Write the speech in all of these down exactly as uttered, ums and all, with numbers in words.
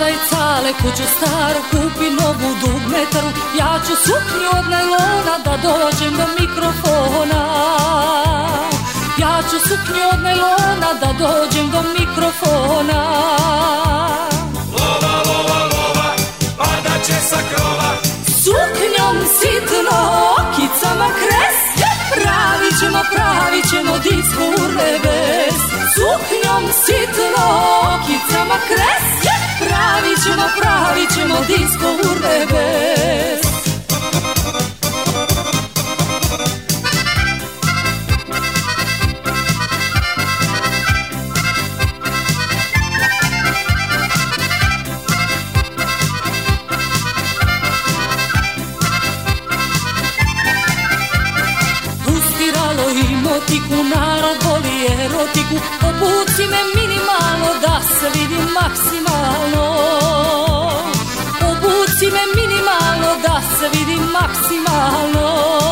Prodaj cale kuću staru, kupi novu dugmetaru. Ja ću suknju od najlona da dođem do mikrofona. Ja ću suknju od najlona da dođem do mikrofona. Lova, lova, lova, padat će sa krova. Suknjom sitno, okicama kres. Pravit ćemo, pravit ćemo disko urnebes. Suknjom sitno, okicama kres. Pravit ćemo, pravit ćemo disko urnebes. I motiku, narod voli erotiku. Obuci me minimalno da se vidim maksimalno. Obuci me minimalno da se vidim maksimalno.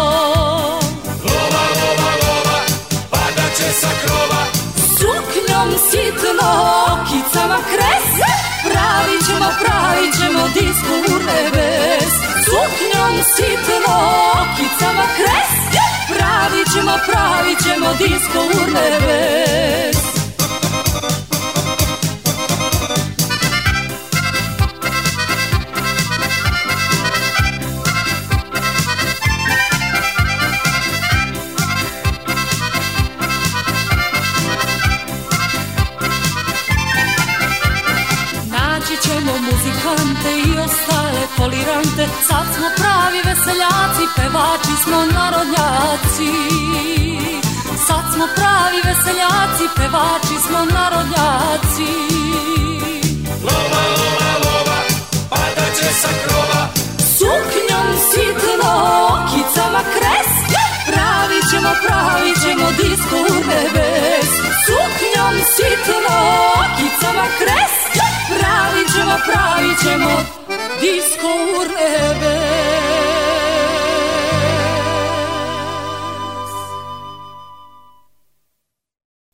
Lova, lova, lova, padat će sa krova. Suknjom sitno, okicama kres. Pravit ćemo, pravit ćemo disko urnebes. Suknjom sitno, okicama kres. Pravit ćemo, pravit ćemo disko urnebes. Naći ćemo muzikante i ostale folirante. Sad smo pravi veseljaci, pevači smo narodnjaci. Sad smo pravi veseljaci, pevači smo narodnjaci. Lova, lova, lova, padat će sa krova. Suknjom sitno, okicama kres. Pravit ćemo, pravit ćemo disko urnebes. Suknjom sitno, okicama kres. Pravit ćemo, pravit ćemo disko urnebes.